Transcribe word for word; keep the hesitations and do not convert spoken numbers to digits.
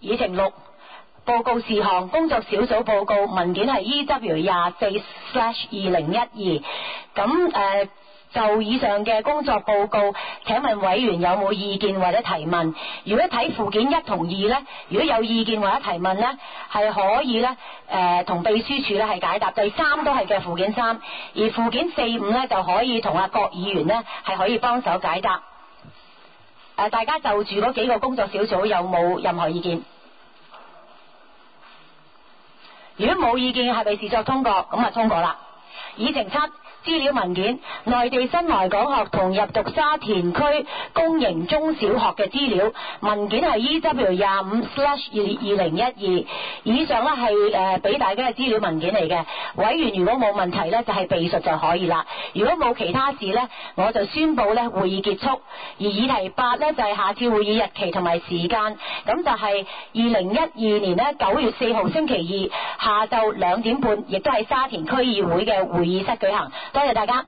議程六報告事項工作小組報告文件係 E W 廿四 slash 二零一二。咁誒就以上嘅工作報告，請問委員有冇意見或者提問？如果睇附件一同二呢，如果有意見或者提問呢，係可以呢誒同秘書處呢係解答。第三都係嘅附件三，而附件四五呢就可以同阿郭議員呢係可以幫手解答。誒，大家就住嗰幾個工作小組有冇任何意見？如果冇意見，係咪視作通過？咁啊通過啦。議程七資料文件，內地新來港學童入讀沙田區公營中小學嘅資料文件係 E W 廿五 slash 二零一二。以上呢係誒俾大家嘅資料文件嚟嘅。委員如果冇問題呢，就係備述就可以啦。如果冇其他事呢，我就宣布呢會議結束。而議題八呢，就係下次會議日期同埋時間，咁就係二零一二年呢九月四號星期二下晝兩點半，亦都係沙田區議會嘅會議室舉行。多謝大家。